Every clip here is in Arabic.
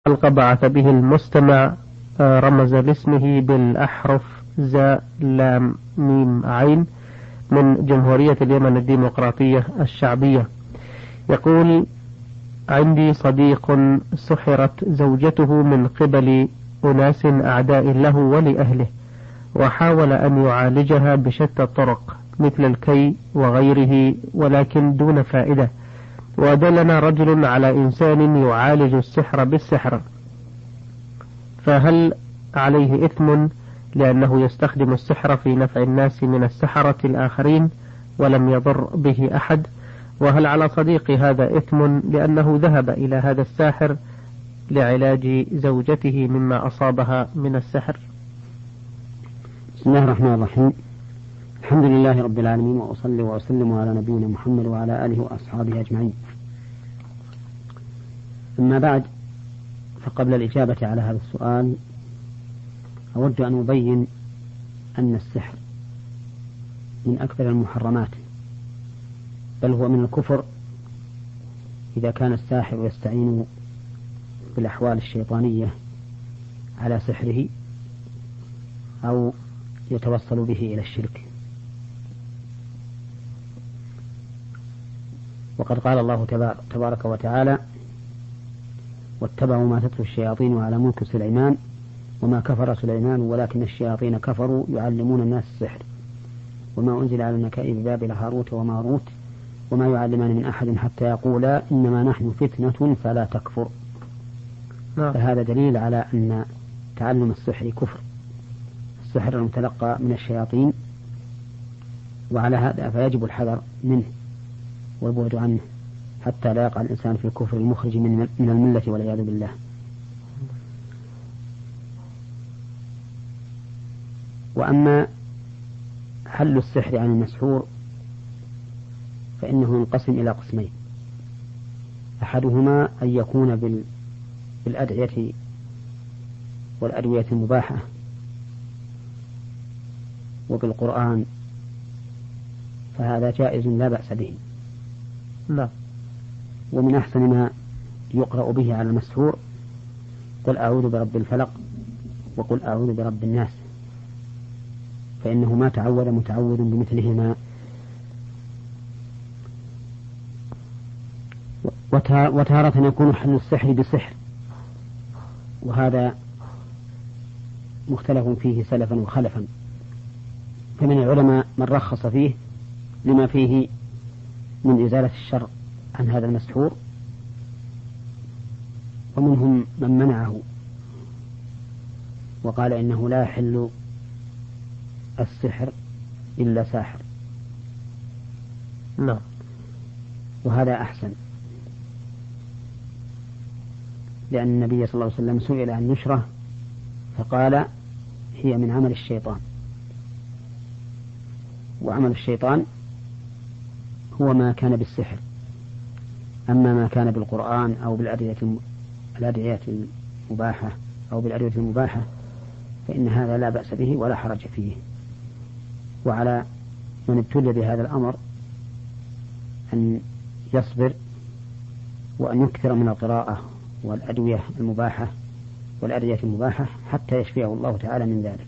حلقة بعث به المستمع رمز لاسمه بالأحرف زاء لام ميم عين من جمهورية اليمن الديمقراطية الشعبية. يقول: عندي صديق سحرت زوجته من قبل أناس أعداء له ولأهله، وحاول أن يعالجها بشتى الطرق مثل الكي وغيره ولكن دون فائدة، ودلنا رجل على إنسان يعالج السحر بالسحر، فهل عليه إثم لأنه يستخدم السحر في نفع الناس من السحرة الآخرين ولم يضر به أحد؟ وهل على صديقي هذا إثم لأنه ذهب إلى هذا الساحر لعلاج زوجته مما أصابها من السحر؟ بسم الله الرحمن الرحيم. الحمد لله رب العالمين، وأصلي وأسلم على نبينا محمد وعلى آله وأصحابه أجمعين. أما بعد، فقبل الإجابة على هذا السؤال أود أن أبين أن السحر من أكثر المحرمات، بل هو من الكفر إذا كان الساحر يستعين بالأحوال الشيطانية على سحره أو يتوصل به إلى الشرك. وقد قال الله تبارك وتعالى: واتبعوا ما تتلو الشياطين على ملك سليمان وما كفر سليمان ولكن الشياطين كفروا يعلمون الناس السحر وما أنزل على الملائكة ببابل هاروت وماروت وما يعلمان من أحد حتى يقولا إنما نحن فتنة فلا تكفر. فهذا دليل على أن تعلم السحر كفر، السحر المتلقى من الشياطين، وعلى هذا فيجب الحذر منه والبعد عنه حتى لا يقع الإنسان في الكفر المخرج من الملة والعياذ بالله. وأما حل السحر عن المسحور فإنه ينقسم إلى قسمين: أحدهما أن يكون بالأدعية والأدوية المباحة وبالقرآن، فهذا جائز لا بأس به. لا. ومن أحسن ما يقرأ به على المسحور: قل أعوذ برب الفلق وقل أعوذ برب الناس، فإنه ما تعود متعوذ بمثلهما. وتارة يكون حل السحر بسحر، وهذا مختلف فيه سلفا وخلفا، فمن العلماء من رخص فيه لما فيه من إزالة الشر عن هذا المسحور، ومنهم من منعه وقال إنه لا يحل السحر إلا ساحر. نعم. وهذا أحسن، لأن النبي صلى الله عليه وسلم سئل عن نشرة فقال: هي من عمل الشيطان، وعمل الشيطان هو ما كان بالسحر. أما ما كان بالقرآن أو بالأدعية المباحة أو بالأدوية المباحة فإن هذا لا بأس به ولا حرج فيه. وعلى من ابتلي بهذا الأمر أن يصبر وأن يكثر من القراءة والأدوية المباحة والأدعية المباحة حتى يشفيه الله تعالى من ذلك.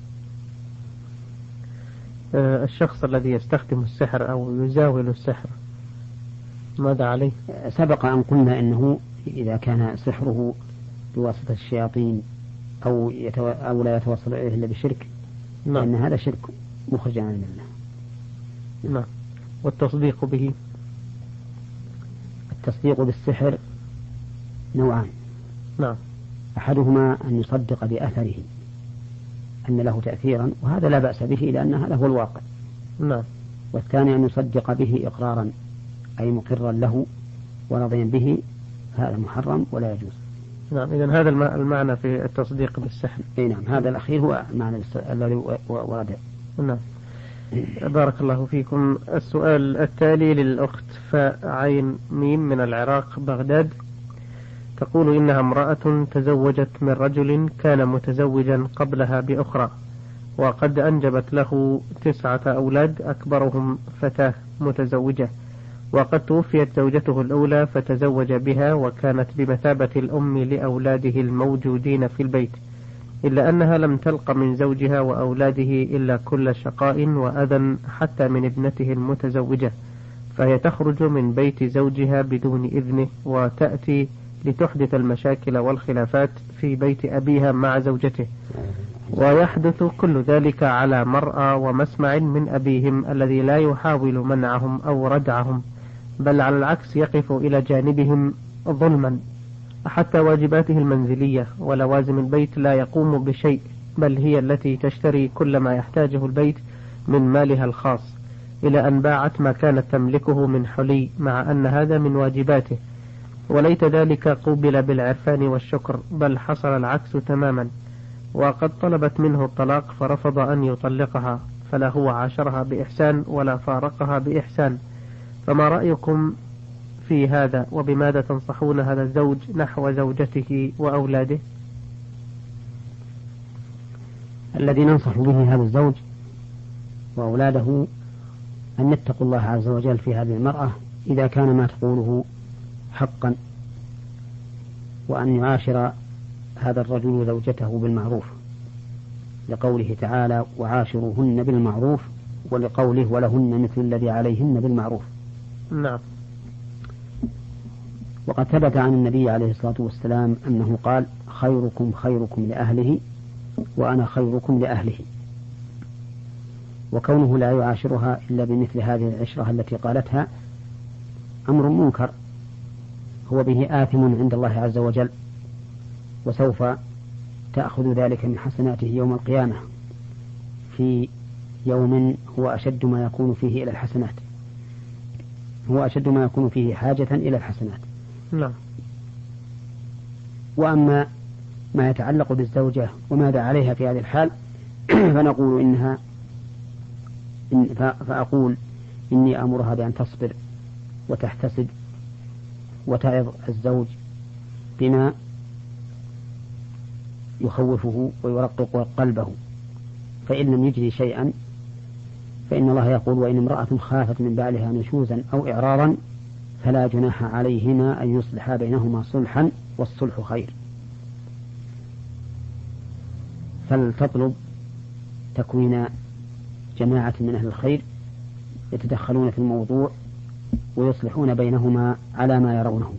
الشخص الذي يستخدم السحر أو يزاول السحر ماذا عليه؟ سبق أن قلنا إنه إذا كان سحره بواسطة الشياطين أو لا يتوصل إليه إلا بشرك، فإن هذا شرك مخرج عن الملة. نعم. والتصديق به؟ التصديق بالسحر نوعان. نعم. أحدهما أن يصدق بأثره أن له تأثيرا، وهذا لا بأس به لأن هذا هو الواقع. نعم. والثاني أن يصدق به إقرارا، أي مقرا له ورضيا به، هذا محرم ولا يجوز. نعم. إذن هذا المعنى في التصديق بالسحر. نعم، هذا الأخير هو معنى الذي ورد. نعم. بارك الله فيكم. السؤال التالي للأخت فعين ميم من العراق بغداد، تقول إنها امرأة تزوجت من رجل كان متزوجا قبلها بأخرى، وقد أنجبت له 9 أولاد أكبرهم فتاة متزوجة، وقد توفيت زوجته الأولى فتزوج بها وكانت بمثابة الأم لأولاده الموجودين في البيت، إلا أنها لم تلق من زوجها وأولاده إلا كل شقاء وأذى حتى من ابنته المتزوجة، فهي تخرج من بيت زوجها بدون إذنه وتأتي لتحدث المشاكل والخلافات في بيت أبيها مع زوجته، ويحدث كل ذلك على مرأى ومسمع من أبيهم الذي لا يحاول منعهم أو ردعهم، بل على العكس يقف إلى جانبهم ظلما، حتى واجباته المنزلية ولوازم البيت لا يقوم بشيء، بل هي التي تشتري كل ما يحتاجه البيت من مالها الخاص، إلى أن باعت ما كانت تملكه من حلي، مع أن هذا من واجباته، وليت ذلك قوبل بالعرفان والشكر، بل حصل العكس تماما، وقد طلبت منه الطلاق فرفض أن يطلقها، فلا هو عاشرها بإحسان ولا فارقها بإحسان. فما رأيكم في هذا، وبماذا تنصحون هذا الزوج نحو زوجته وأولاده؟ الذي ننصح به هذا الزوج وأولاده أن يتقوا الله عز وجل في هذه المرأة إذا كان ما تقوله حقا، وأن يعاشر هذا الرجل زوجته بالمعروف، لقوله تعالى وعاشروهن بالمعروف، ولقوله ولهن مثل الذي عليهن بالمعروف. نعم. وقد ثبت عن النبي عليه الصلاة والسلام أنه قال خيركم خيركم لأهله وأنا خيركم لأهله، وكونه لا يعاشرها إلا بمثل هذه العشرة التي قالتها أمر منكر هو به آثم عند الله عز وجل، وسوف تأخذ ذلك من حسناته يوم القيامة في يوم هو أشد ما يكون فيه إلى الحسنات، هو أشد ما يكون فيه حاجة إلى الحسنات. نعم. وأما ما يتعلق بالزوجة وماذا عليها في هذه الحال فنقول فأقول إني أمرها بأن تصبر وتحتسب وتعظ الزوج بما يخوفه ويرقق قلبه، فإن لم يجري شيئا فإن الله يقول وإن امرأة خافت من بعلها نشوزا أو إعراضا فلا جناح عليهما أن يصلحا بينهما صلحا والصلح خير. فلتطلب تكوين جماعة من أهل الخير يتدخلون في الموضوع ويصلحون بينهما على ما يرونه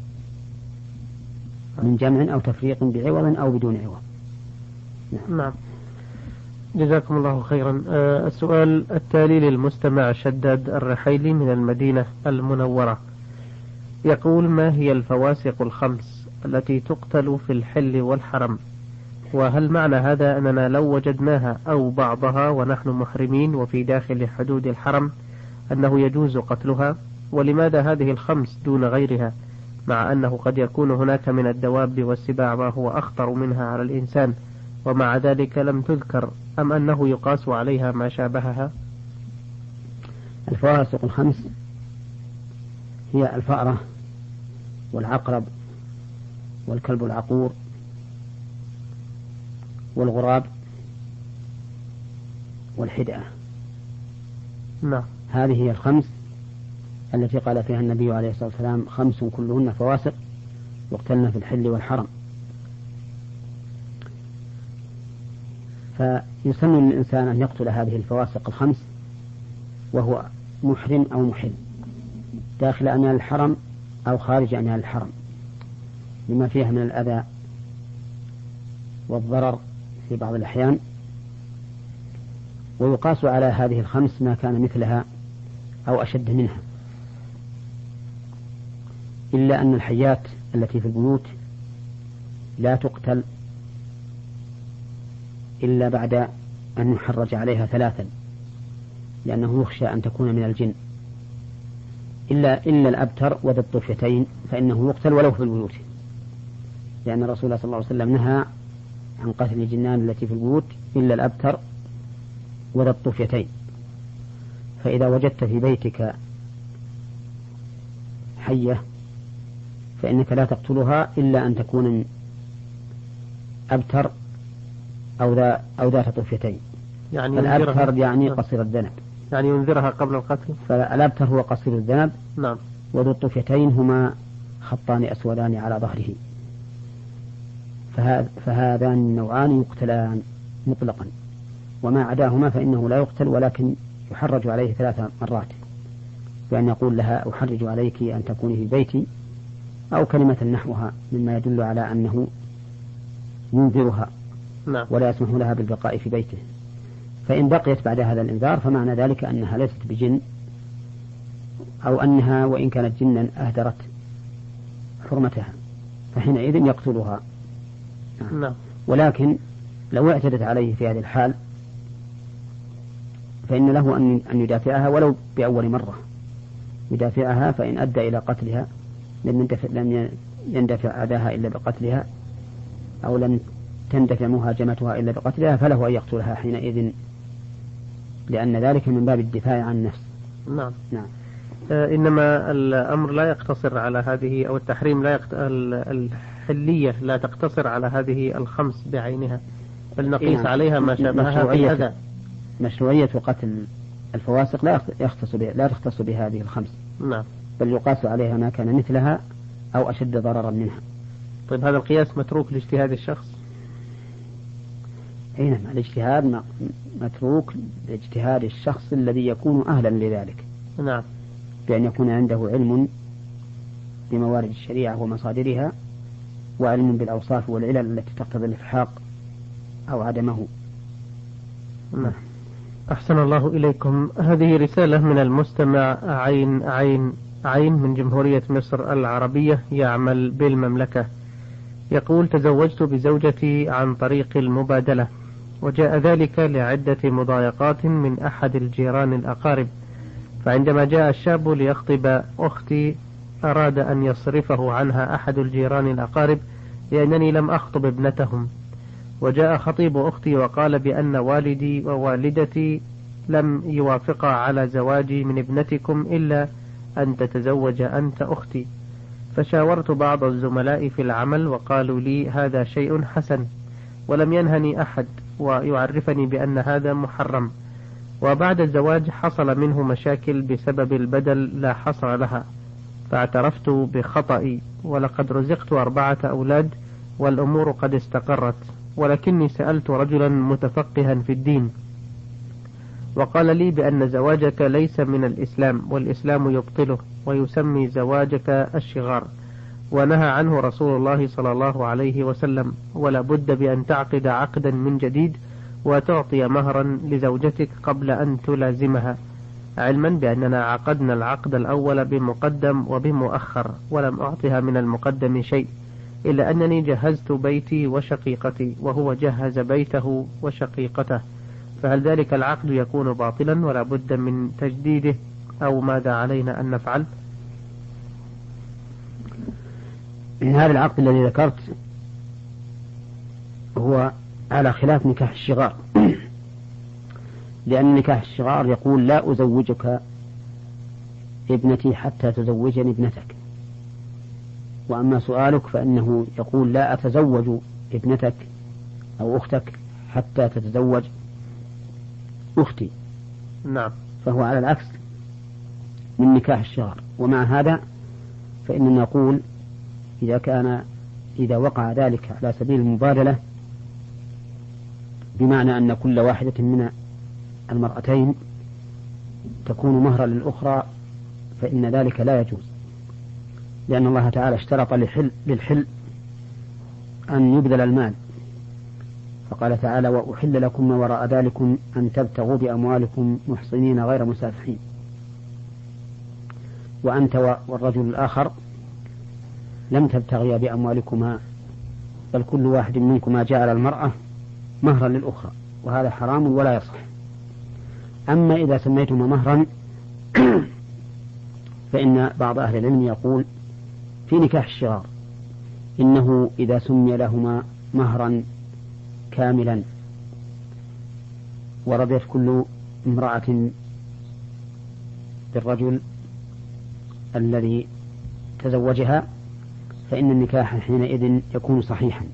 من جمع أو تفريق بعوض أو بدون عوض. نعم. جزاكم الله خيرا. السؤال التالي للمستمع شداد الرحيلي من المدينة المنورة، يقول ما هي الفواسق الخمس التي تقتل في الحل والحرم؟ وهل معنى هذا أننا لو وجدناها أو بعضها ونحن محرمين وفي داخل حدود الحرم أنه يجوز قتلها؟ ولماذا هذه الخمس دون غيرها، مع أنه قد يكون هناك من الدواب والسباع ما هو أخطر منها على الإنسان ومع ذلك لم تذكر، أم أنه يقاس عليها ما شابهها؟ الفواسق الخمس هي الفأرة والعقرب والكلب العقور والغراب والحدأة. نعم. هذه هي الخمس التي قال فيها النبي عليه الصلاة والسلام خمس كلهن فواسق يقتلن في الحل والحرم. فيسن للإنسان أن يقتل هذه الفواسق الخمس وهو محرم أو محل داخل أميال الحرم أو خارج أميال الحرم، لما فيها من الأذى والضرر في بعض الأحيان. ويقاس على هذه الخمس ما كان مثلها أو أشد منها، إلا أن الحيات التي في البيوت لا تقتل إلا بعد أن يحرج عليها ثلاثا، لأنه يخشى أن تكون من الجن، إلا الأبتر وذا الطفيتين فإنه يقتل ولو في البيوت، لأن الرسول صلى الله عليه وسلم نهى عن قتل الجنان التي في البيوت إلا الأبتر وذا الطفيتين. فإذا وجدت في بيتك حية فإنك لا تقتلها إلا أن تكون أبتر أو ذات طفيتين. يعني الأبتر يعني قصير الذنب، يعني ينذرها قبل القتل. فالأبتر هو قصير الذنب. نعم. وذو الطفيتين هما خطان أسودان على ظهره، فهذان النوعان يقتلان مطلقا، وما عداهما فإنه لا يقتل ولكن يحرج عليه 3 مرات، بأن يقول لها أحرج عليك أن تكوني في بيتي، أو كلمة نحوها مما يدل على أنه ينذرها ولا يسمح لها بالبقاء في بيته. فإن بقيت بعد هذا الإنذار فمعنى ذلك أنها ليست بجن، أو أنها وإن كانت جنا أهدرت حرمتها، فحينئذ يقتلها. ولكن لو اعتدت عليه في هذه الحال فإن له أن يدافعها ولو بأول مرة، يدافعها، فإن أدى إلى قتلها لم يندفع أذاها إلا بقتلها، أو لم تندفع مهاجمتها إلا بقتلها، فله أن يقتلها حينئذ، لأن ذلك من باب الدفاع عن النفس. نعم. إنما الأمر لا يقتصر على هذه، أو التحريم الحلية لا تقتصر على هذه 5 بعينها، بل نقيس عليها ما شابهها في الأذى. مشروعية قتل الفواسق لا تختص بهذه 5. نعم. بل يقاس عليها ما كان مثلها أو أشد ضررا منها. طيب هذا القياس متروك لاجتهاد الشخص؟ نعم، الاجتهاد متروك لاجتهاد الشخص الذي يكون أهلا لذلك. نعم. بأن يكون عنده علم بموارد الشريعة ومصادرها، وعلم بالأوصاف والعلل التي تقتضي الإلحاق أو عدمه. نعم. أحسن الله إليكم. هذه رسالة من المستمع عين من جمهورية مصر العربية، يعمل بالمملكة. يقول: تزوجت بزوجتي عن طريق المبادلة، وجاء ذلك لعدة مضايقات من أحد الجيران الأقارب، فعندما جاء الشاب ليخطب أختي أراد أن يصرفه عنها أحد الجيران الأقارب لأنني لم أخطب ابنتهم، وجاء خطيب أختي وقال بأن والدي ووالدتي لم يوافقا على زواجي من ابنتكم إلا أن تتزوج أنت أختي. فشاورت بعض الزملاء في العمل وقالوا لي هذا شيء حسن، ولم ينهني أحد ويعرفني بأن هذا محرم. وبعد الزواج حصل منه مشاكل بسبب البدل لا حصر لها، فاعترفت بخطئي، ولقد رزقت 4 أولاد والأمور قد استقرت، ولكني سألت رجلا متفقها في الدين وقال لي بأن زواجك ليس من الإسلام، والإسلام يبطله ويسمي زواجك الشغار، ونهى عنه رسول الله صلى الله عليه وسلم، ولا بد بأن تعقد عقدا من جديد وتعطي مهرا لزوجتك قبل أن تلازمها، علما بأننا عقدنا العقد الأول بمقدم وبمؤخر، ولم أعطها من المقدم شيء، إلا أنني جهزت بيتي وشقيقتي وهو جهز بيته وشقيقته، فهل ذلك العقد يكون باطلا ولا بد من تجديده، أو ماذا علينا أن نفعل؟ هذا العقد الذي ذكرت هو على خلاف نكاح الشغار، لأن نكاح الشغار يقول لا أزوجك ابنتي حتى تزوجني ابنتك، وأما سؤالك فإنه يقول لا أتزوج ابنتك أو أختك حتى تتزوج أختي. نعم. فهو على العكس من نكاح الشغار. ومع هذا فإننا نقول إذا وقع ذلك على سبيل المبادلة، بمعنى أن كل واحدة من المرأتين تكون مهرا للأخرى، فإن ذلك لا يجوز، لأن الله تعالى اشترط للحل أن يبذل المال، فقال تعالى وأحل لكم ما وراء ذلكم أن تبتغوا بأموالكم محصنين غير مسافحين. وأنت والرجل الآخر لم تبتغيا بأموالكما، بل كل واحد منكما جعل المرأة مهرا للأخرى، وهذا حرام ولا يصح. أما إذا سميتما مهرا فإن بعض أهل العلم يقول في نكاح الشغار إنه إذا سمي لهما مهرا كاملا ورضيت كل امرأة بالرجل الذي تزوجها فإن النكاح حينئذ يكون صحيحا.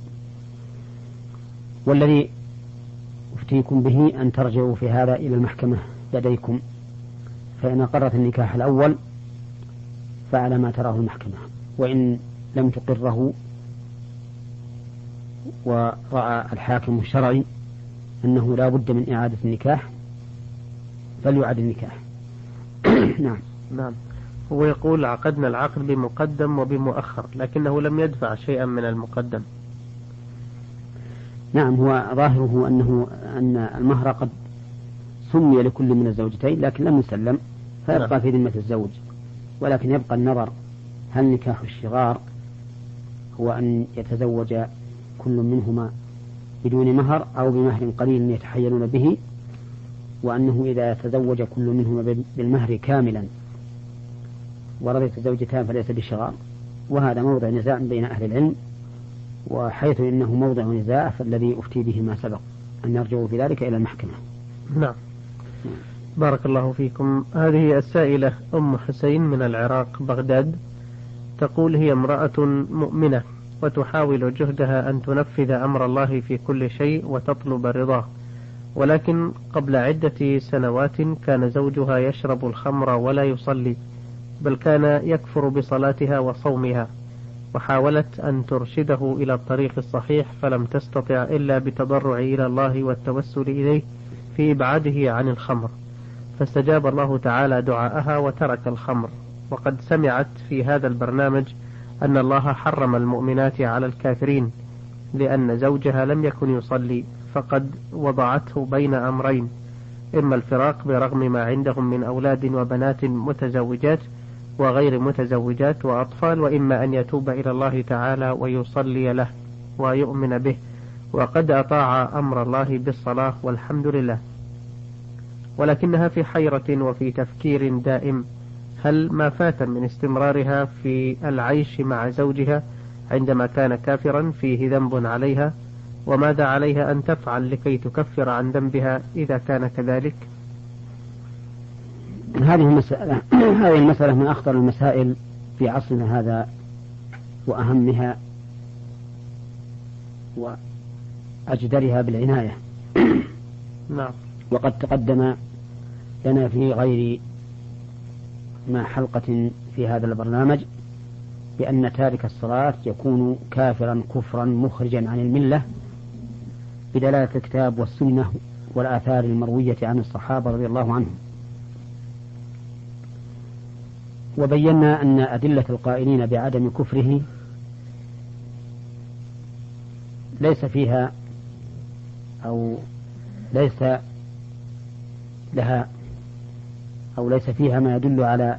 والذي أفتيكم به أن ترجعوا في هذا إلى المحكمة لديكم، فإن أقرت النكاح الأول فعلى ما تراه المحكمة، وإن لم تقره ورأى الحاكم الشرعي أنه لا بد من إعادة النكاح فليعد النكاح. نعم. هو يقول عقدنا العقد بمقدم وبمؤخر لكنه لم يدفع شيئا من المقدم. نعم، هو ظاهره أن المهر قد سمي لكل من الزوجتين لكن لم يسلم فيبقى في ذمة الزوج، ولكن يبقى النظر هل نكاح الشغار هو أن يتزوج كل منهما بدون مهر أو بمهر قليل يتحيلون به، وأنه إذا تزوج كل منهما بالمهر كاملا ورضيت الزوجتان فليس بشغار، وهذا موضع نزاع بين أهل العلم، وحيث إنه موضع نزاع فالذي أفتي به ما سبق أن يرجعوا في ذلك إلى المحكمة. نعم. بارك الله فيكم. هذه السائلة أم حسين من العراق بغداد، تقول هي امرأة مؤمنة وتحاول جهدها أن تنفذ أمر الله في كل شيء وتطلب رضاه، ولكن قبل عدة سنوات كان زوجها يشرب الخمر ولا يصلي، بل كان يكفر بصلاتها وصومها، وحاولت أن ترشده إلى الطريق الصحيح فلم تستطع إلا بتضرع إلى الله والتوسل إليه في إبعاده عن الخمر، فاستجاب الله تعالى دعاءها وترك الخمر. وقد سمعت في هذا البرنامج أن الله حرم المؤمنات على الكافرين لأن زوجها لم يكن يصلي، فقد وضعته بين أمرين: إما الفراق برغم ما عندهم من أولاد وبنات متزوجات وغير متزوجات وأطفال، وإما أن يتوب إلى الله تعالى ويصلي له ويؤمن به، وقد أطاع أمر الله بالصلاة والحمد لله، ولكنها في حيرة وفي تفكير دائم: هل ما فات من استمرارها في العيش مع زوجها عندما كان كافرا فيه ذنب عليها؟ وماذا عليها أن تفعل لكي تكفر عن ذنبها إذا كان كذلك؟ هذه المسألة من أخطر المسائل في عصرنا هذا وأهمها وأجدرها بالعناية. نعم. وقد تقدم لنا في غير ما حلقة في هذا البرنامج بأن تارك الصلاة يكون كافرا كفرا مخرجا عن الملة بدلالة الكتاب والسنة والآثار المروية عن الصحابة رضي الله عنهم. وبينا أن أدلة القائلين بعدم كفره ليس فيها أو ليس لها أو ليس فيها ما يدل على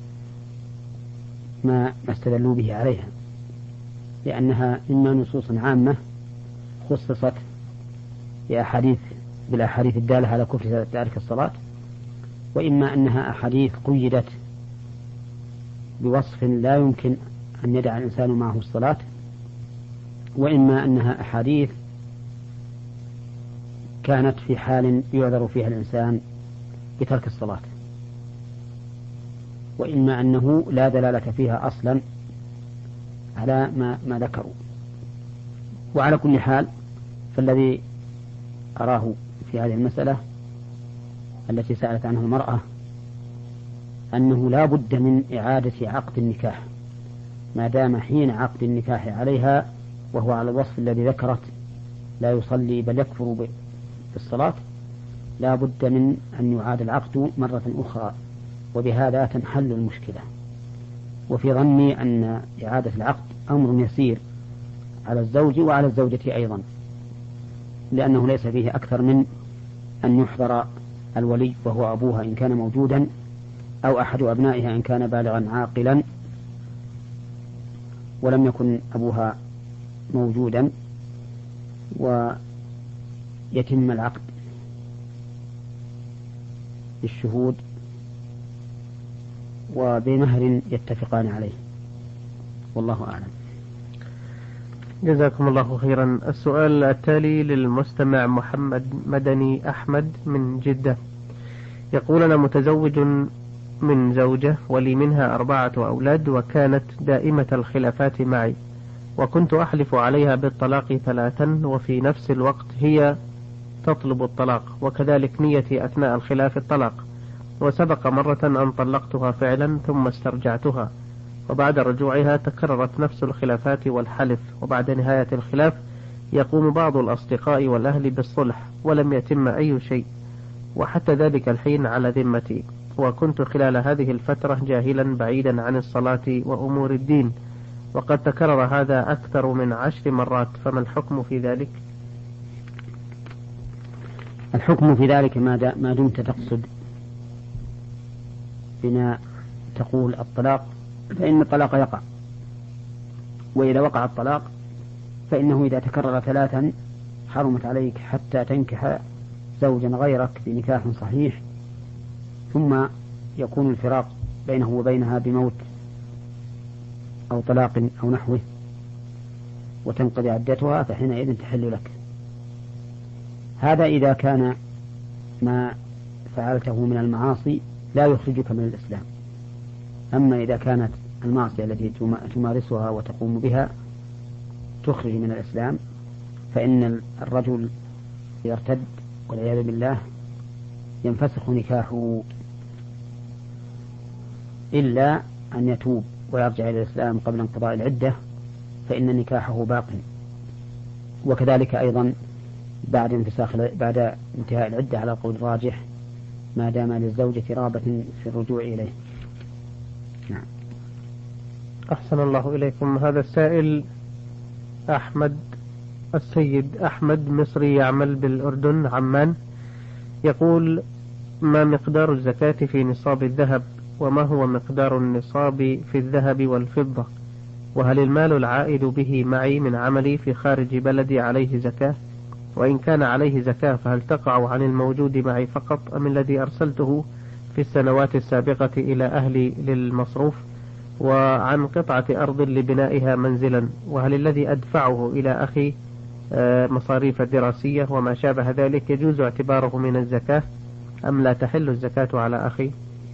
ما استدلوا به عليها، لأنها إما نصوص عامة خصصت بالأحاديث الدالة على كفر تارك الصلاة، وإما أنها أحاديث قيدت بوصف لا يمكن أن يدع الإنسان معه الصلاة، وإما أنها أحاديث كانت في حال يعذر فيها الإنسان بترك الصلاة، وإما أنه لا دلالة فيها أصلا على ما ذكروا. وعلى كل حال فالذي أراه في هذه المسألة التي سألت عنها المرأة أنه لا بد من إعادة عقد النكاح ما دام حين عقد النكاح عليها وهو على الوصف الذي ذكرت، لا يصلي بل يكفر بالصلاة، لا بد من أن يعاد العقد مرة أخرى، وبهذا تنحل المشكلة. وفي ظني أن إعادة العقد أمر يسير على الزوج وعلى الزوجة أيضا، لأنه ليس فيه أكثر من أن يحضر الولي وهو أبوها إن كان موجودا أو أحد أبنائها إن كان بالغا عاقلا ولم يكن أبوها موجودا، ويتم العقد بالشهود وبمهر يتفقان عليه، والله أعلم. جزاكم الله خيرا. السؤال التالي للمستمع محمد مدني أحمد من جدة، يقول: أنا متزوج من زوجة ولي منها 4 أولاد، وكانت دائمة الخلافات معي، وكنت أحلف عليها بالطلاق 3، وفي نفس الوقت هي تطلب الطلاق، وكذلك نيتي أثناء الخلاف الطلاق، وسبق مرة أن طلقتها فعلا ثم استرجعتها، وبعد رجوعها تكررت نفس الخلافات والحلف، وبعد نهاية الخلاف يقوم بعض الأصدقاء والأهل بالصلح ولم يتم أي شيء، وحتى ذلك الحين على ذمتي، وكنت خلال هذه الفترة جاهلا بعيدا عن الصلاة وأمور الدين، وقد تكرر هذا أكثر من 10 مرات، فما الحكم في ذلك؟ الحكم في ذلك ما دمت تقصد بما تقول الطلاق فإن الطلاق يقع، وإذا وقع الطلاق فإنه إذا تكرر 3 حرمت عليك حتى تنكح زوجا غيرك بنكاح صحيح، ثم يكون الفراق بينه وبينها بموت أو طلاق أو نحوه وتنقضي عدتها، فحينئذ تحل لك. هذا إذا كان ما فعلته من المعاصي لا يخرجك من الإسلام. أما إذا كانت المعصية التي تمارسها وتقوم بها تخرج من الإسلام، فإن الرجل إذا ارتد والعياذ بالله ينفسخ نكاحه، إلا أن يتوب ويرجع إلى الإسلام قبل انقضاء العدة فإن نكاحه باق. وكذلك أيضا بعد انتهاء العدة على القول الراجح ما دام للزوجة رغبة في الرجوع إليه. نعم. أحسن الله إليكم. هذا السائل السيد أحمد مصري يعمل بالأردن عمان، يقول: ما مقدار الزكاة في نصاب الذهب؟ وما هو مقدار النصاب في الذهب والفضة؟ وهل المال العائد به معي من عملي في خارج بلدي عليه زكاة؟ وإن كان عليه زكاة فهل تقع عن الموجود معي فقط أم الذي أرسلته في السنوات السابقة إلى أهلي للمصروف؟ وعن قطعة أرض لبنائها منزلا، وهل الذي أدفعه إلى أخي مصاريف دراسية وما شابه ذلك يجوز اعتباره من الزكاة أم لا تحل الزكاة على أخي؟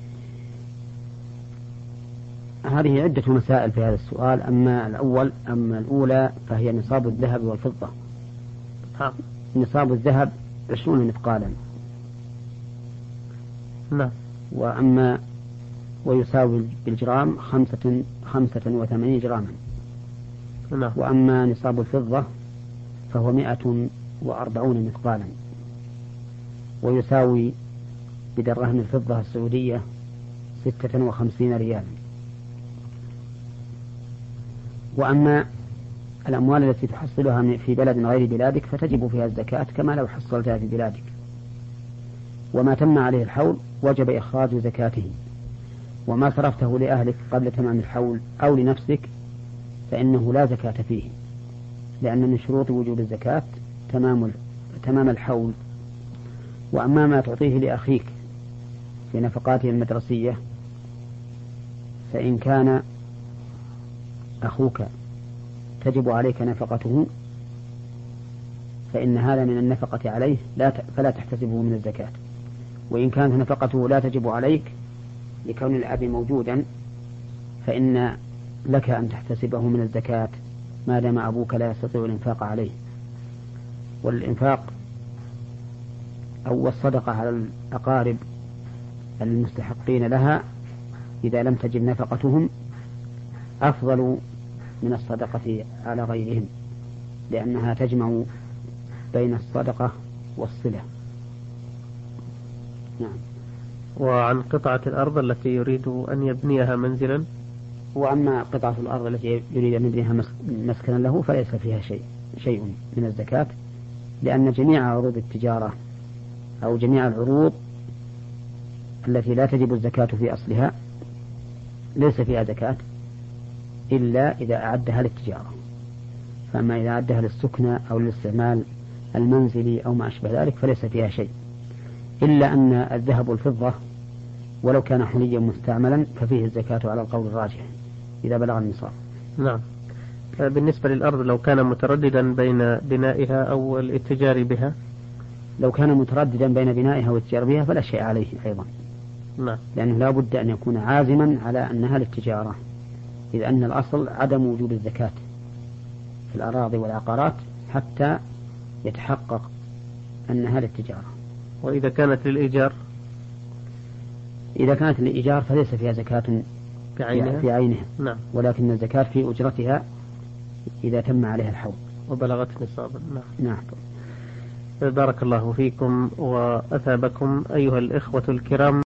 هذه عدة مسائل في هذا السؤال. أما الأولى فهي نصاب الذهب والفضة. نصاب الذهب 20 مثقالا. نعم. ويساوي بالجرام 85 جراما. نعم. وأما نصاب الفضة فهو 140 مثقالا، ويساوي بدرهم الفضة السعودية 56 ريالا. وأما الأموال التي تحصلها في بلد غير بلادك فتجب فيها الزكاة كما لو حصلتها في بلادك، وما تم عليه الحول وجب إخراج زكاته. وما صرفته لأهلك قبل تمام الحول أو لنفسك فإنه لا زكاة فيه، لأن من شروط وجوب الزكاة تمام الحول. وأما ما تعطيه لأخيك في نفقاته المدرسية فإن كان أخوك تجب عليك نفقته فإن هذا من النفقة عليه فلا تحتسبه من الزكاة. وإن كانت نفقته لا تجب عليك لكون الأب موجودا فإن لك أن تحتسبه من الزكاة ما دام أبوك لا يستطيع الإنفاق عليه. والإنفاق أو الصدقة على الأقارب المستحقين لها إذا لم تجب نفقتهم أفضل من الصدقة على غيرهم، لأنها تجمع بين الصدقة والصلة. نعم. وعن قطعة الأرض التي يريد أن يبنيها منزلا؟ وأما قطعة الأرض التي يريد أن يبنيها مسكنا له فليس فيها شيء من الزكاة، لأن جميع عروض التجارة أو جميع العروض التي لا تجب الزكاة في أصلها ليس فيها زكاة إلا إذا أعدها للتجارة. فأما إذا أعدها للسكنة أو للاستعمال المنزلي أو ما أشبه ذلك فليس فيها شيء، إلا أن الذهب والفضة ولو كان حليا مستعملا ففيه الزكاة على القول الراجح إذا بلغ النصاب. نعم. بالنسبة للأرض لو كان مترددا بين بنائها أو الاتجار بها؟ لو كان مترددا بين بنائها والاتجار بها فلا شيء عليه أيضا. نعم. لأنه لا بد أن يكون عازما على أنها للتجارة، إذ أن الأصل عدم وجوب الزكاة في الأراضي والعقارات حتى يتحقق أنها للتجارة. وإذا كانت للإيجار؟ إذا كانت للإيجار فليس فيها زكاة في عينها. نعم. ولكن الزكاة في أجرتها إذا تم عليها الحول وبلغت نصابا. نعم. بارك الله فيكم وأثابكم أيها الإخوة الكرام.